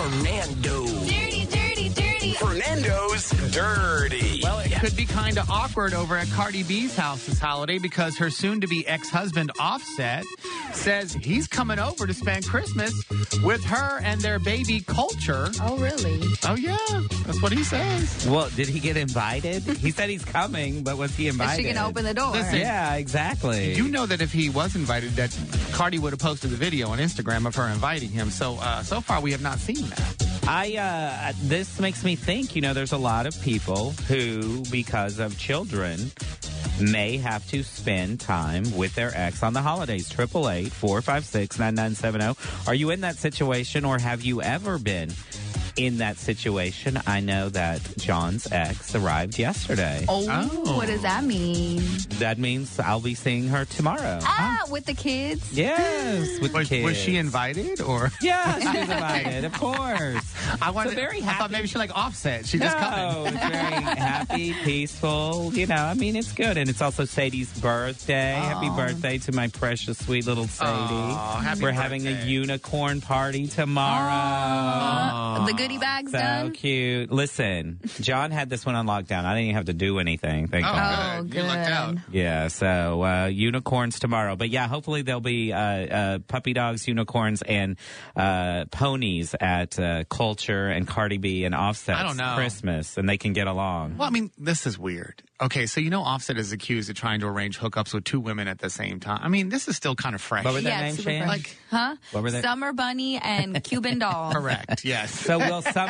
Fernando. Dirty, dirty, dirty. Fernando's Dirty. Well, it could be kind of awkward over at Cardi B's house this holiday because her soon-to-be ex-husband, Offset, says he's coming over to spend Christmas with her and their baby, Culture. Oh, really? Oh, yeah. That's what he says. Well, did he get invited? He said he's coming, but was he invited? Is she going to open the door? Listen, Yeah, exactly. You know that if he was invited, that Cardi would have posted the video on Instagram of her inviting him. So far, we have not seen that. This makes me think, there's a lot of people who, because of children, may have to spend time with their ex on the holidays. 888-456-9970. Are you in that situation, or have you ever been in that situation? I know that John's ex arrived yesterday. Oh, what does that mean? That means I'll be seeing her tomorrow. With the kids? Yes, with the kids. Was she invited, or? Yeah, she was invited, of course. I very happy. I thought maybe she like Offset. She just coming. It's very happy, peaceful. It's good. And it's also Sadie's birthday. Happy birthday to my precious, sweet little Sadie. We're having a unicorn party tomorrow. The goodie bag's So done? cute. Listen, John had this one on lockdown. I didn't even have to do anything. Thank God. Oh, You lucked out. Yeah, so unicorns tomorrow. But yeah, hopefully there'll be puppy dogs, unicorns, and ponies at Culture and Cardi B and Offset's I don't know. Christmas, and they can get along. Well, I mean, this is weird. Okay, so Offset is accused of trying to arrange hookups with two women at the same time. I mean, this is still kind of fresh. What were their Yeah, names, super Shan? fresh. Huh? What were they? Summer Bunny and Cuban Doll. Correct, yes. So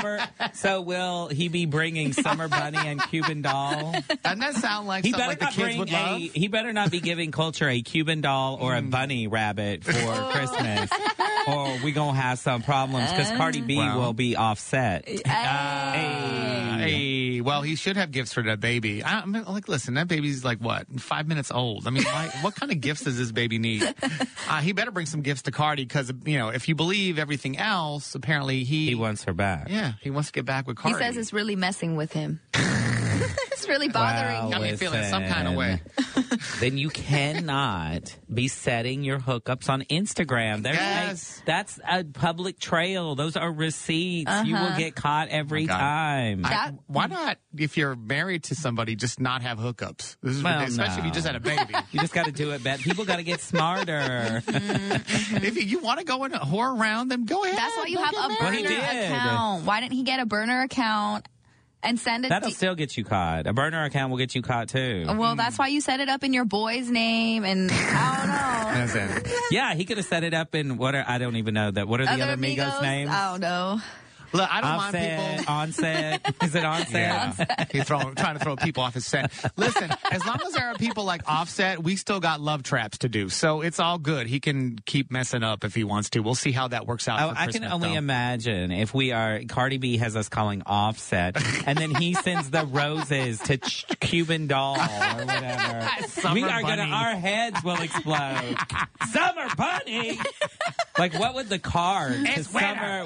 will he be bringing Summer Bunny and Cuban Doll? Doesn't that sound like something like the kids would love? He better not be giving Culture a Cuban doll or a bunny rabbit for Christmas, or we gonna have some problems because Cardi B will be Offset. Hey, well, he should have gifts for that baby. I mean, listen, that baby's like, what, 5 minutes old? I mean, what kind of gifts does this baby need? He better bring some gifts to Cardi because, if you believe everything else, apparently He wants her back. Yeah, he wants to get back with He Cardi. says it's really messing with him. It's really bothering Got him. me feeling some kind of way. Then you cannot be setting your hookups on Instagram. Yes. That's a public trail. Those are receipts. You will get caught every God. time. Why not, if you're married to somebody, just not have hookups? This is ridiculous, especially if you just had a baby. You just got to do it better. People got to get smarter. If you want to go and whore around, then go ahead. That's why you have a Well, he burner did. account. Why didn't he get a burner account and send it? That'll still get you caught. A burner account will get you caught too. Well, that's why you set it up in your boy's name, and I don't know. That's it. Yeah, he could have set it up in I don't even know that. What are the other Migos names? I don't know. Look, I don't mind Offset, people. Onset. Is it Onset? Yeah. He's trying to throw people off his set. Listen, as long as there are people like Offset, we still got love traps to do. So it's all good. He can keep messing up if he wants to. We'll see how that works out. For I Christmas, can only imagine if Cardi B has us calling Offset, and then he sends the roses to Cuban Doll or whatever. Our heads will explode. Summer Bunny. Like, what would the card to Summer?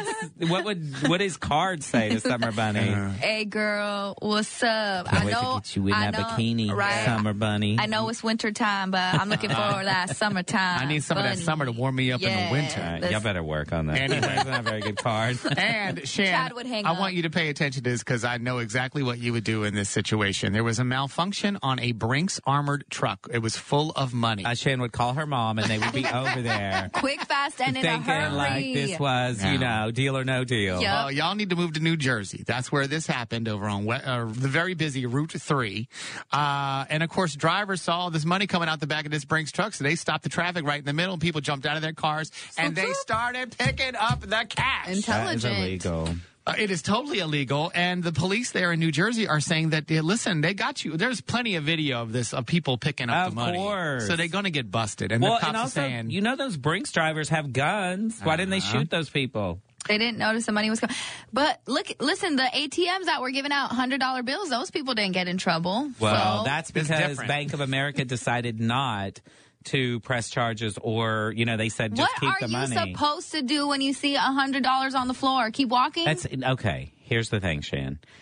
What does card say to Summer Bunny? Hey, girl, what's up? Can't wait to get you in that bikini, right? Summer Bunny. I know it's winter time, but I'm looking for that summertime. I need some of that summer to warm me up in the winter. All right, y'all better work on that. Anyway. That's not a very good card. And Shan, Chad would hang I up. want you to pay attention to this because I know exactly what you would do in this situation. There was a malfunction on a Brinks armored truck. It was full of money. Shan would call her mom, and they would be over there. Quick, fast, and in a Thinking hurry. like this was, deal or no deal. Yep. Well, y'all need to move to New Jersey. That's where this happened, over on the very busy Route 3. And, of course, drivers saw this money coming out the back of this Brinks truck, so they stopped the traffic right in the middle. People jumped out of their cars, and they started picking up the cash. Intelligent. That is illegal. It is totally illegal, and the police there in New Jersey are saying that, listen, they got you. There's plenty of video of this, of people picking up the money. Of course. So they're going to get busted. And the cops and are also, saying... those Brinks drivers have guns. Why didn't they shoot those people? They didn't notice the money was coming. But listen, the ATMs that were giving out $100 bills, those people didn't get in trouble. Well, So- that's It's because different. Bank of America decided not to press charges, or they said just keep the money. What are you supposed to do when you see $100 on the floor? Keep walking? That's okay. Here's the thing, Shan.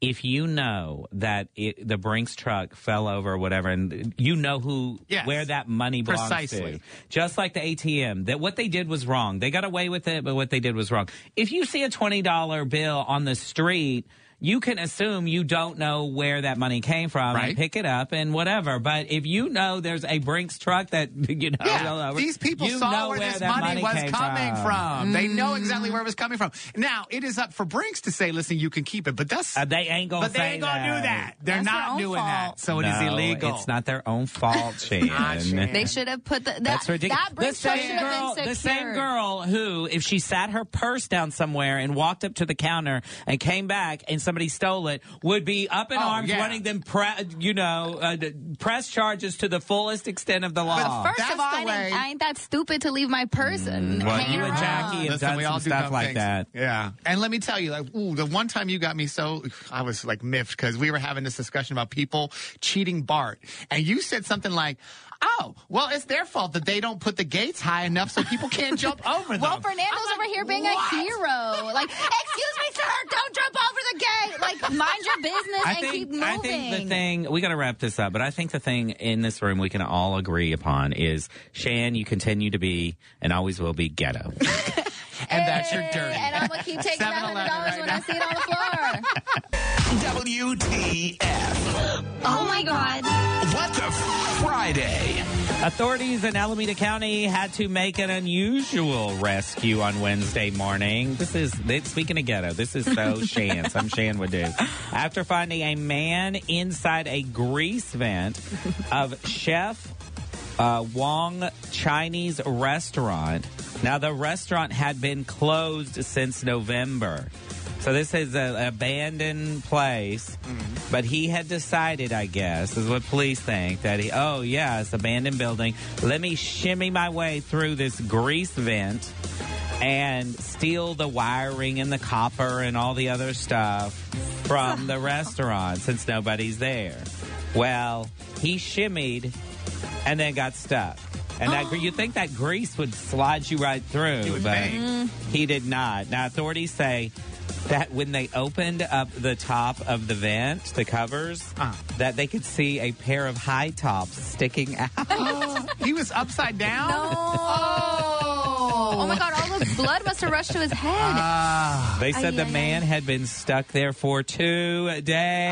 if you know that the Brinks truck fell over or whatever, and you know where that money belongs to, just like the ATM, that what they did was wrong. They got away with it, but what they did was wrong. If you see a $20 bill on the street, you can assume you don't know where that money came from and pick it up and whatever. But if you know there's a Brinks truck that, these people saw where this money was coming from. They know exactly where it was coming from. Now, it is up for Brinks to say, listen, you can keep it. But that's they ain't going to do that. They're not doing that. So it is illegal. It's not their own fault, Shan. They should have put that's ridiculous. That Brinks truck should have been secured. The same girl who, if she sat her purse down somewhere and walked up to the counter and came back and somebody stole it, would be up in arms wanting them press charges to the fullest extent of the law. But first of all, I ain't that stupid to leave my purse and hang you around. And Jackie have done some stuff like that. Yeah. And let me tell you, the one time you got me I was miffed because we were having this discussion about people cheating BART. And you said something like, oh, well, it's their fault that they don't put the gates high enough so people can't jump over them. Well, Fernando's over here being a hero. Excuse me, sir, don't jump over the gate. Mind your business keep moving. I think the thing, we got to wrap this up, but I think the thing in this room we can all agree upon is, Shan, you continue to be and always will be ghetto. And that's your dirty. And I'm going to keep taking that $100 when I see it on the floor. WTF. Oh, my God. What the Friday? Authorities in Alameda County had to make an unusual rescue on Wednesday morning. Speaking of ghetto, this is so Shan. Some Shan would do. After finding a man inside a grease vent of Chef Wong Chinese restaurant. Now, the restaurant had been closed since November. So this is an abandoned place, but he had decided, I guess, is what police think, that it's an abandoned building. Let me shimmy my way through this grease vent and steal the wiring and the copper and all the other stuff from the restaurant since nobody's there. Well, he shimmied and then got stuck. And you'd think that grease would slide you right through, but he did not. Now, authorities say that when they opened up the top of the vent, the covers, that they could see a pair of high tops sticking out. He was upside down? No. Oh, my God. All the blood must have rushed to his head. They said the man had been stuck there for 2 days.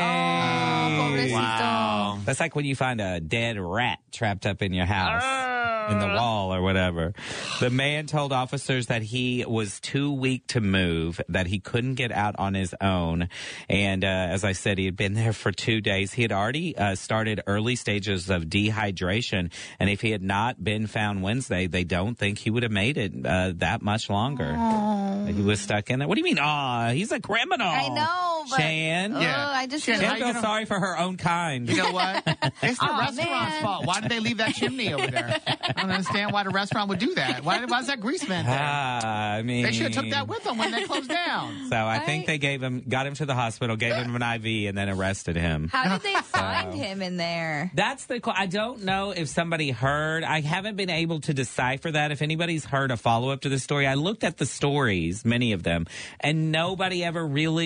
Wow. That's like when you find a dead rat trapped up in your house. In the wall or whatever. The man told officers that he was too weak to move, that he couldn't get out on his own. And as I said, he had been there for 2 days. He had already started early stages of dehydration. And if he had not been found Wednesday, they don't think he would have made it that much longer. He was stuck in there. What do you mean, he's a criminal? I know, but Shan. I just Shan feels sorry for her own kind. You know what? It's the restaurant's fault. Why did they leave that chimney over there? I don't understand why the restaurant would do that. Why is that grease vent there? I mean, they should have took that with them when they closed down. So I think they got him to the hospital, gave him an IV, and then arrested him. How did they find him in there? That's I don't know if somebody heard. I haven't been able to decipher that. If anybody's heard a follow-up to the story, I looked at the stories, many of them, and nobody ever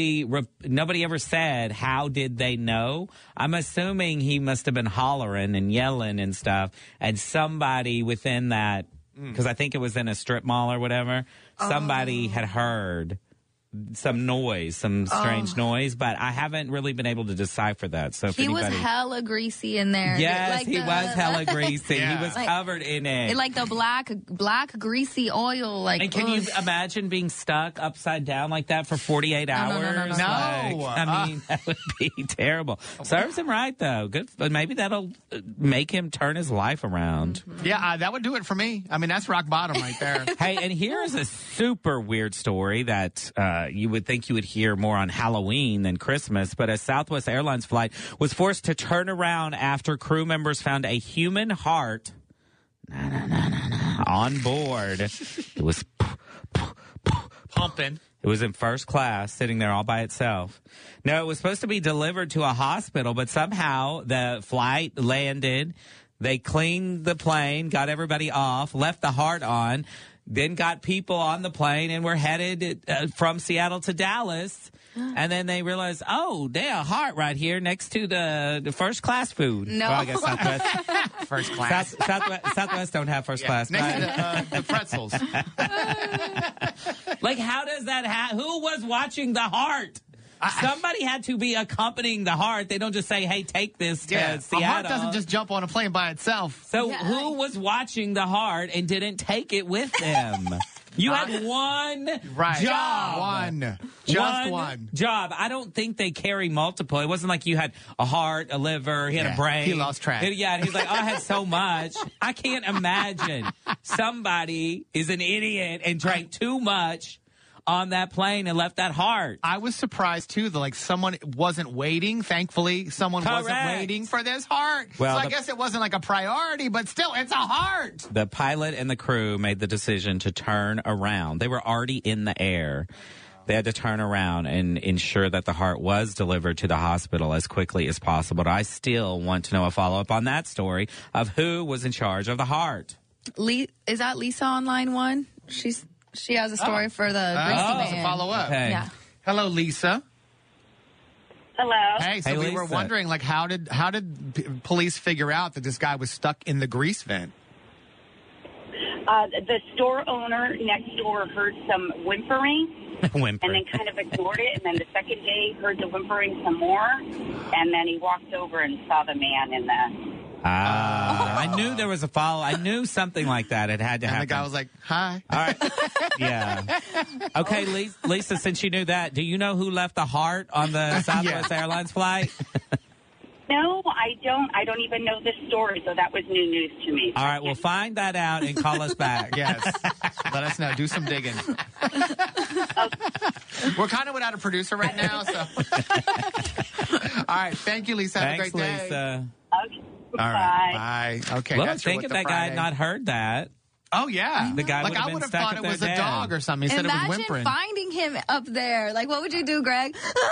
said how did they know. I'm assuming he must have been hollering and yelling and stuff, and somebody within that, because I think it was in a strip mall or whatever, somebody had heard some noise, some strange noise, but I haven't really been able to decipher that. So if he was hella greasy in there. Yes, he was hella greasy. Yeah. He was covered in it. Like the black greasy oil. And can you imagine being stuck upside down like that for 48 hours? No. I mean, that would be terrible. Serves him right, though. Good, but maybe that'll make him turn his life around. Yeah, that would do it for me. I mean, that's rock bottom right there. Hey, and here's a super weird story that you would think you would hear more on Halloween than Christmas, but a Southwest Airlines flight was forced to turn around after crew members found a human heart on board. It was pumping. It was in first class, sitting there all by itself. No, it was supposed to be delivered to a hospital, but somehow the flight landed. They cleaned the plane, got everybody off, left the heart on. then got people on the plane and were headed from Seattle to Dallas. And then they realized, oh, there's a heart right here next to the first class food. No. Well, I guess Southwest. First class. Southwest don't have first class. Next But- to the pretzels. like, how does that happen? Who was watching the heart? Somebody had to be accompanying the heart. They don't just say, hey, take this to Seattle. A heart doesn't just jump on a plane by itself. So who was watching the heart and didn't take it with them? You had one job. One job. I don't think they carry multiple. It wasn't like you had a heart, a liver, he had a brain. He lost track. Yeah, and he's like, oh, I had so much. I can't imagine somebody is an idiot and drank too much on that plane and left that heart. I was surprised, too, that, like, someone wasn't waiting. Thankfully, someone wasn't waiting for this heart. Well, so I guess it wasn't, like, a priority, but still, it's a heart. The pilot and the crew made the decision to turn around. They were already in the air. They had to turn around and ensure that the heart was delivered to the hospital as quickly as possible. But I still want to know a follow-up on that story of who was in charge of the heart. Is that Lisa on line one? She has a story for the Greasy Man. A follow-up. Okay. Yeah. Hello, Lisa. Hello. Hey, so Hey, we were Lisa. wondering, like, how did police figure out that this guy was stuck in the grease vent? The store owner next door heard some whimpering and then kind of ignored it. And then the second day heard the whimpering some more. And then he walked over and saw the man in the... I knew there was a follow. I knew something like that. It had to happen. And the guy was like, hi. All right. Yeah. Okay, Lisa, since you knew that, do you know who left the heart on the Southwest Airlines flight? No, I don't. I don't even know this story, so that was new news to me. All right, well, find that out and call us back. Yes. Let us know. Do some digging. We're kind of without a producer right now, so. All right. Thank you, Lisa. Have Thanks, a great day. Lisa. Okay. All right. Bye. Okay. Well, that's your think What if the that guy Friday. had not heard that. Oh, yeah. The guy like, would've I been would have stuck thought up it there was a dead. dog or something. He said it was Imagine whimpering. finding him up there. Like, what would you do, Greg?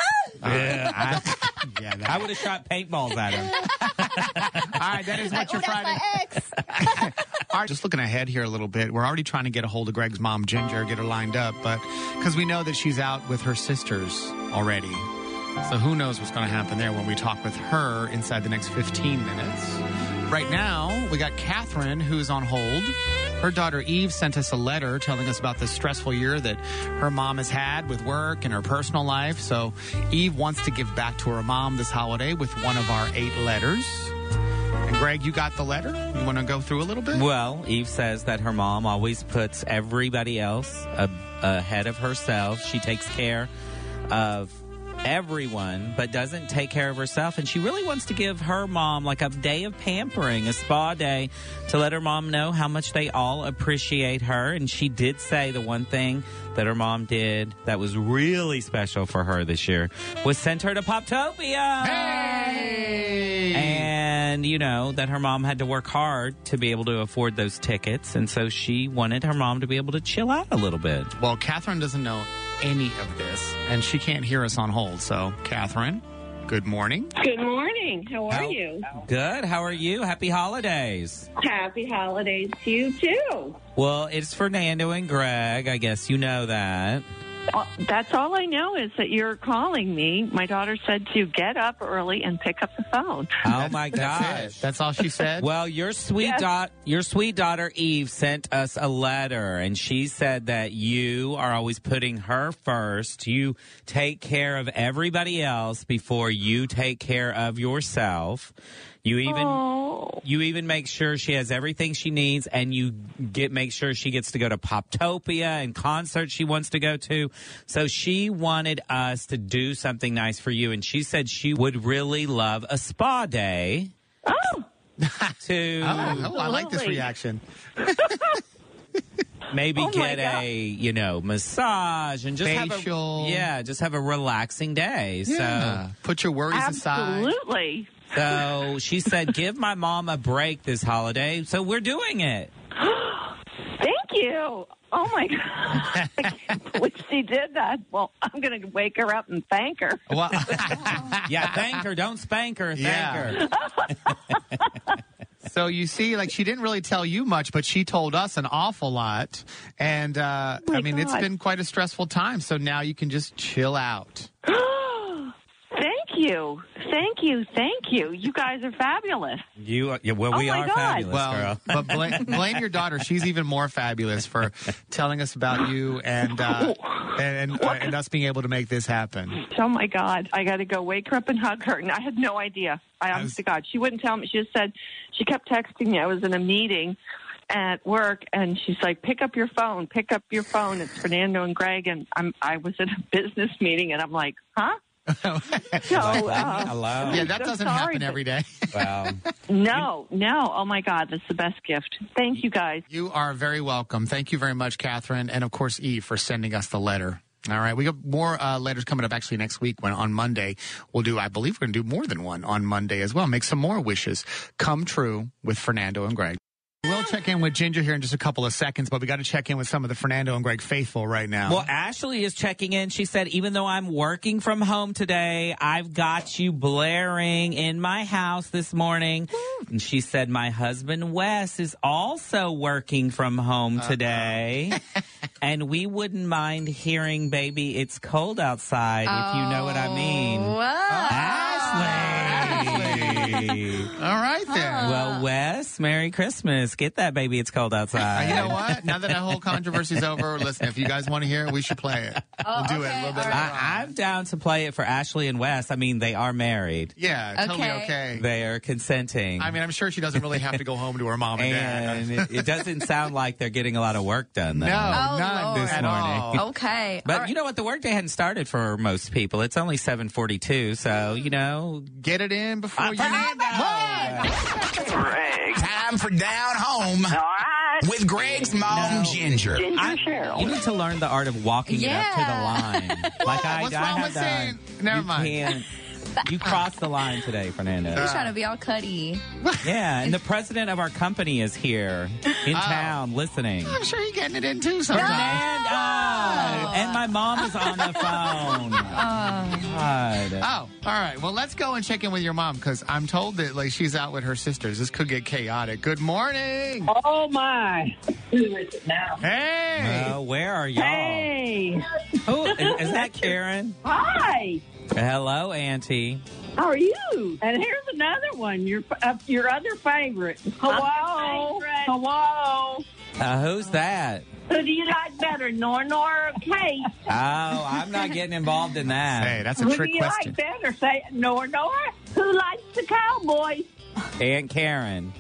I I would have shot paintballs at him. All right. That is what your that's Friday. my ex. All right, just looking ahead here a little bit. We're already trying to get a hold of Greg's mom, Ginger, get her lined up, but because we know that she's out with her sisters already. So who knows what's going to happen there when we talk with her inside the next 15 minutes. Right now, we got Catherine, who's on hold. Her daughter Eve sent us a letter telling us about the stressful year that her mom has had with work and her personal life. So Eve wants to give back to her mom this holiday with one of our 8 letters. And Greg, you got the letter? You want to go through a little bit? Well, Eve says that her mom always puts everybody else ahead of herself. She takes care of everyone, but doesn't take care of herself. And she really wants to give her mom like a day of pampering, a spa day, to let her mom know how much they all appreciate her. And she did say the one thing that her mom did that was really special for her this year was send her to Poptopia. Hey! And, you know, that her mom had to work hard to be able to afford those tickets. And so she wanted her mom to be able to chill out a little bit. Well, Catherine doesn't know any of this, and she can't hear us on hold. So, Catherine, good morning. Good morning. How are you? Good. How are you? Happy holidays. Happy holidays to you, too. Well, it's Fernando and Greg. I guess you know that. That's all I know is that you're calling me. My daughter said to get up early and pick up the phone. Oh, my That's gosh. it. That's all she said? Well, your sweet daughter Eve sent us a letter, and she said that you are always putting her first. You take care of everybody else before you take care of yourself. You even make sure she has everything she needs, and you make sure she gets to go to Poptopia and concerts she wants to go to. So she wanted us to do something nice for you, and she said she would really love a spa day. Oh, I like this Lovely. reaction. Maybe Oh, my get God. a, massage and just Facial. have a relaxing day. Yeah. Put your worries aside. absolutely. So she said, give my mom a break this holiday. So we're doing it. Thank you. Oh, my God. I can't believe she did that. Well, I'm going to wake her up and thank her. Well, Yeah, thank her. Don't spank her. Thank Yeah. her. So you see, like, she didn't really tell you much, but she told us an awful lot. And, I mean, it's been quite a stressful time. So now you can just chill out. Thank you. Thank you. Thank you. You guys are fabulous. We are God. fabulous, girl. But blame your daughter. She's even more fabulous for telling us about you and us being able to make this happen. Oh, my God. I got to go wake her up and hug her. And I had no idea. Honest to God. She wouldn't tell me. She just said, she kept texting me. I was in a meeting at work, and she's like, pick up your phone. It's Fernando and Greg. And I was in a business meeting, and I'm like, huh? Yeah, that doesn't happen every day. Wow. No. Oh, my God. That's the best gift. Thank you, guys. You are very welcome. Thank you very much, Catherine. And, of course, Eve, for sending us the letter. All right. We got more letters coming up actually next week when on Monday I believe we're going to do more than one on Monday as well. Make some more wishes come true with Fernando and Greg. We'll check in with Ginger here in just a couple of seconds, but we got to check in with some of the Fernando and Greg faithful right now. Well, Ashley is checking in. She said, even though I'm working from home today, I've got you blaring in my house this morning. And she said, my husband, Wes, is also working from home today. And we wouldn't mind hearing, baby, it's cold outside, if you know what I mean. Ashley. All right, then. Well, Wes, Merry Christmas. Get that, baby, it's cold outside. You know what? Now that that whole controversy's over, listen, if you guys want to hear it, we should play it. We'll do it a little bit later on. I'm down to play it for Ashley and Wes. I mean, they are married. Yeah, totally okay. They are consenting. I mean, I'm sure she doesn't really have to go home to her mom and dad. And it doesn't sound like they're getting a lot of work done, though. No, none Lord. this morning. Okay. But you know what? The workday hadn't started for most people. It's only 7:42, so, you know. Get it in before you Fernando! Greg. Time for Down Home. All right. With Greg's mom, Ginger. Cheryl. You need to learn the art of walking it up to the line. Like What's wrong with saying? Never mind. You crossed the line today, Fernando. He's trying to be all cutty. Yeah, and the president of our company is here in town listening. I'm sure you're getting it in too sometimes. Fernando! And my mom is on the phone. God. Oh, all right. Well, let's go and check in with your mom because I'm told that like she's out with her sisters. This could get chaotic. Good morning. Oh, my. Who is it now? Hey. Where are y'all? Hey. Who, is that Karen? Hi. Hello, Auntie. How are you? And here's another one, your other favorite. Hello. Hello. Who's that? Who do you like better, Nora or Kate? Oh, I'm not getting involved in that. Hey, that's a Who trick do you question. like better, say Nora? Who likes the Cowboys? Aunt Karen.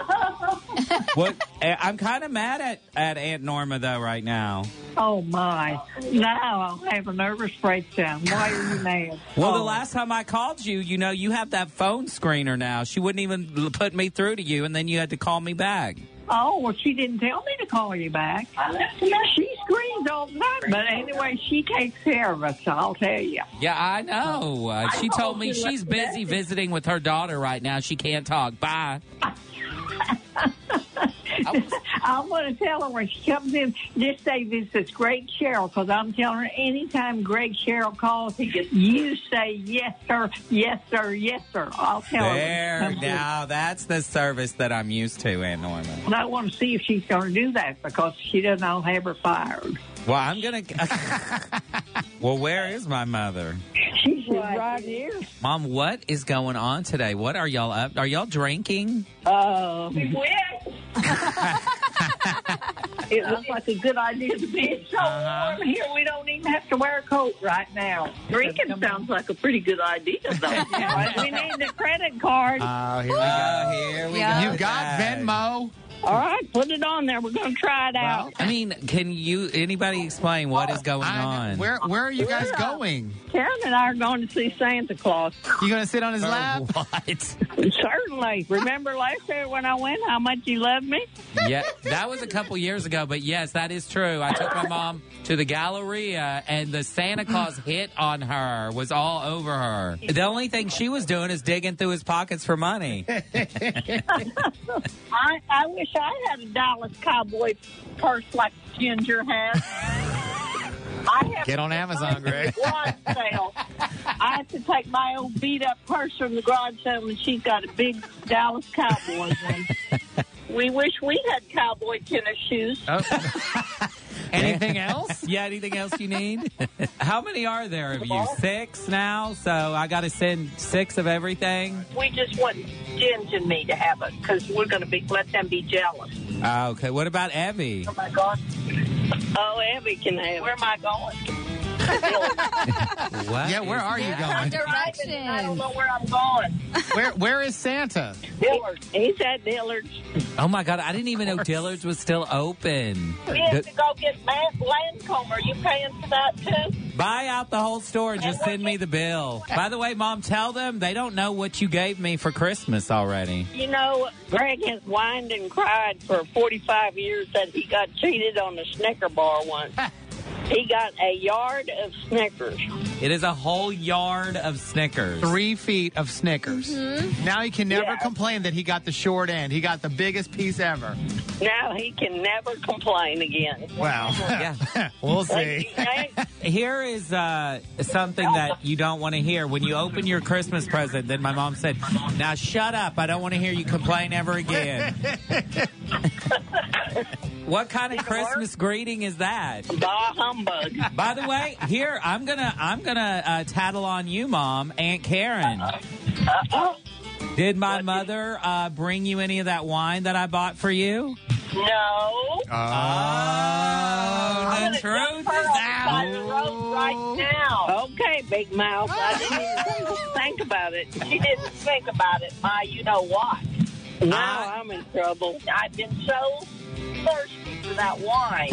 What? I'm kind of mad at Aunt Norma, though, right now. Oh, my. Now I'll have a nervous breakdown. Why are you mad? Well, the last time I called you, you know, you have that phone screener now. She wouldn't even put me through to you, and then you had to call me back. Oh, well, she didn't tell me to call you back. She screams all the time. But anyway, she takes care of us, I'll tell you. Yeah, I know. She told me she's busy visiting with her daughter right now. She can't talk. Bye. I'm going to tell her when she comes in, just say this is Greg Cheryl, because I'm telling her anytime Greg Cheryl calls, you say yes, sir, yes, sir, yes, sir. I'll tell her. There, now that's the service that I'm used to, Aunt Norma. And I want to see if she's going to do that, because she doesn't all have her fired. Well, I'm going to... Well, where is my mother? She's right here. Mom, what is going on today? What are y'all up? Are y'all drinking? It looks like a good idea to be. It's so warm here, we don't even have to wear a coat right now. Drinking sounds like a pretty good idea, though. We need the credit card. Oh, here we go. Here we Yeah. go. You got Venmo. All right, put it on there. We're going to try it out. I mean, can anybody explain what is going on? Where are you guys going? Karen and I are going to see Santa Claus. You going to sit on his lap? What? Certainly. Remember last year when I went, how much you loved me? Yeah, that was a couple years ago, but yes, that is true. I took my mom to the Galleria, and the Santa Claus hit on her, was all over her. The only thing she was doing is digging through his pockets for money. I wish I had a Dallas Cowboy purse like Ginger has. Get on Amazon, Greg. I have to take my old beat-up purse from the garage sale, and she's got a big Dallas Cowboys one. We wish we had cowboy tennis shoes. Oh. Anything else? Yeah, anything else you need? How many are there of you? 6 now? So I got to send 6 of everything? We just want Jens and me to have it because we're going to let them be jealous. Okay, what about Evie? Oh, my God. Oh, Evie can have it. Where am I going? What? Yeah, where are you going? Directions. I don't know where I'm going. Where is Santa? Dillard's. He's at Dillard's. Oh, my God, I didn't even know Dillard's was still open. We have to go get Lancome. Are you paying for that, too? Buy out the whole store and just send me the bill. By the way, Mom, tell them they don't know what you gave me for Christmas already. You know, Greg has whined and cried for 45 years that he got cheated on the Snicker bar once. He got a yard of Snickers. It is a whole yard of Snickers. 3 feet of Snickers. Mm-hmm. Now he can never complain that he got the short end. He got the biggest piece ever. Now he can never complain again. Wow. Yeah. We'll see. Here is something that you don't want to hear. When you open your Christmas present, then my mom said, now shut up. I don't want to hear you complain ever again. What kind of Christmas greeting is that? Bah humbug. By the way, here I'm gonna tattle on you, Mom. Aunt Karen. Did my mother bring you any of that wine that I bought for you? No. The truth is out. The road right now. Okay, Big Mouth. I didn't even think about it. She didn't think about it, Ma. You know what? Now I'm in trouble. I've been so thirsty for that wine.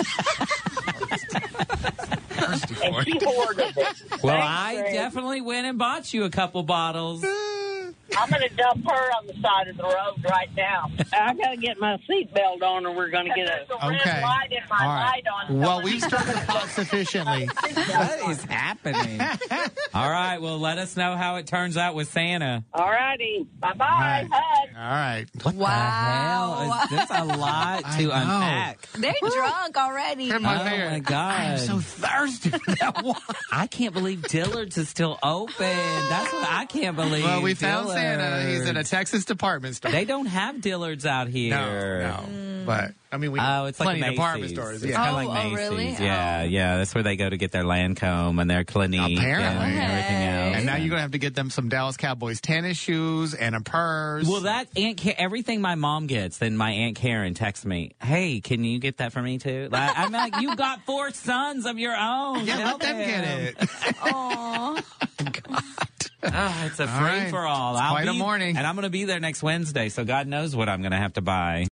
And she hoarded it. Well, Thanks, I Greg. definitely went and bought you a couple bottles. I'm going to dump her on the side of the road right now. I got to get my seatbelt on, or we're going to get a Okay. red light in my All right. light on. Well, we've stirred the pot sufficiently. What is happening? All right, well, let us know how it turns out with Santa. All righty. Bye-bye. All right. Hug. All right. What the hell? There's a lot to I know. unpack. They're drunk already. Here's my Oh, favorite. my God. I'm so thirsty for that wine. I can't believe Dillard's is still open. That's what I can't believe. Well, we found Dillard's. Santa. He's in a Texas department store. They don't have Dillard's out here. No. But, I mean, we Oh, it's like plenty a of department Macy's. stores. It's Yeah. kind of Oh, like oh, Macy's. really? Yeah. That's where they go to get their Lancome and their Clinique Apparently. and everything else. And now you're going to have to get them some Dallas Cowboys tennis shoes and a purse. Well, that everything my mom gets, then my Aunt Karen texts me, "Hey, can you get that for me too?" Like, I'm like, "You got 4 sons of your own. Yeah, Tell let them get it. Aw. Oh, it's a All free right. for all. It's quite a morning. and I'm going to be there next Wednesday, so God knows what I'm going to have to buy.